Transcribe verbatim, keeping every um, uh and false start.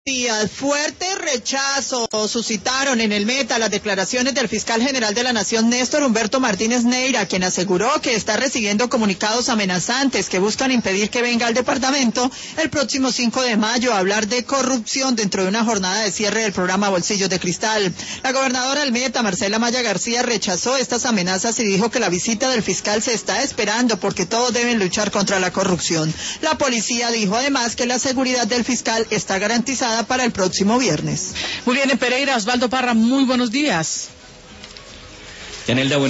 días. Fuerte rechazo suscitaron en el Meta las declaraciones del fiscal general de la Nación, Néstor Humberto Martínez Neira, quien aseguró que está recibiendo comunicados amenazantes que buscan impedir que venga al departamento el próximo cinco de mayo a hablar de corrupción dentro de una jornada de cierre del programa Bolsillos de Cristal. La gobernadora del Meta, Marcela Maya García, rechazó estas amenazas y dijo que la visita del fiscal se está esperando porque todos deben luchar contra la corrupción. La policía dijo además que la seguridad del fiscal está garantizada para el próximo viernes. Muy bien, en Pereira, Osvaldo Parra, muy buenos días.